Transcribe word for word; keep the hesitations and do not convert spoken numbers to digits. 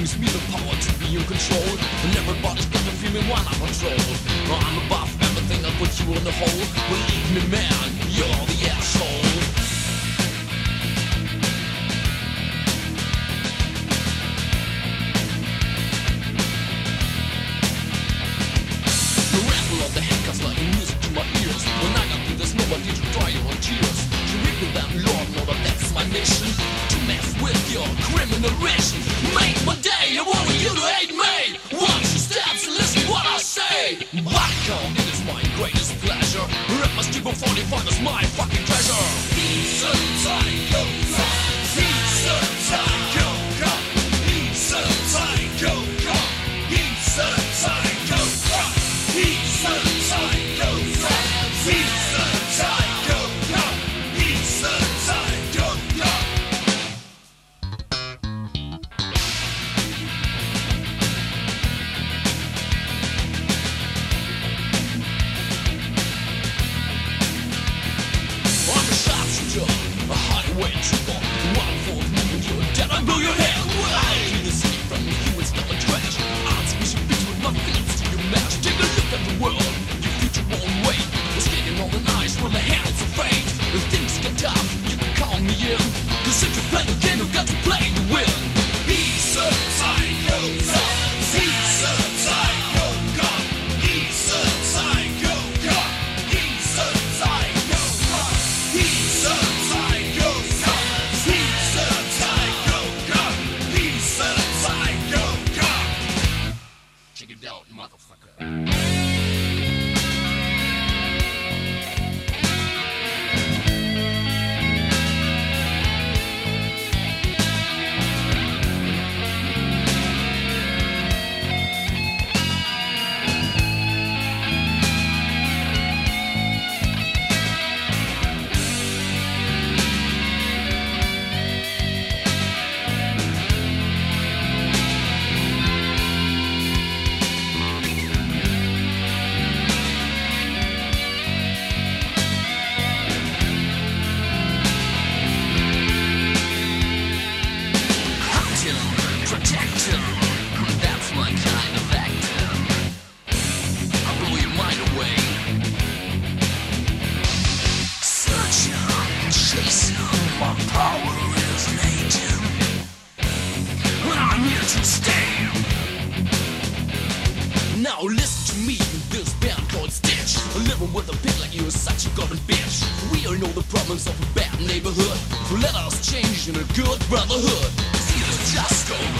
gives me the power to be in control. And everybody's got the feeling while I'm control. I'm above everything, I put you on the hole. Believe me, man, you're the asshole. The rattle of the handcuffs like music to my ears. When I got through, there's nobody to dry your own tears. You read me that, Lord, know that that's my mission. To mess with your criminal vision. Make my day, I want you to hate me. Watch your steps and listen what I say. Body count, it is my greatest pleasure. Rip my stupid forty-five is my fucking treasure. He's a psycho, he's a psycho, he's a psycho, he's a psycho, he's a psycho, he's a psycho, he's a psycho. I'm a sharpshooter, a highway trooper. One for moving you dead, I blow your head. I'll clean the city from the humans, not my trash. I'll squeeze you between my feet to your match. Take a look at the world, your future won't wait. We're skating on the ice with the hands of fate. If things get tough, you can call me in. Cause if you play the game, you've got to play to win. He's a psycho, he's a psycho, he's a psycho, he's a psycho, he's a psycho, he's a psycho, he's a psycho. Check it out, motherfucker. Protector, that's my kind of actor. I'll blow your mind away. Search him, chase him, my power is legion. And I'm here to stay. Now listen to me, this band called Stitch. Living with a pig like you is such a golden bitch. We all know the problems of a bad neighborhood. Let us change in a good brotherhood. See this just go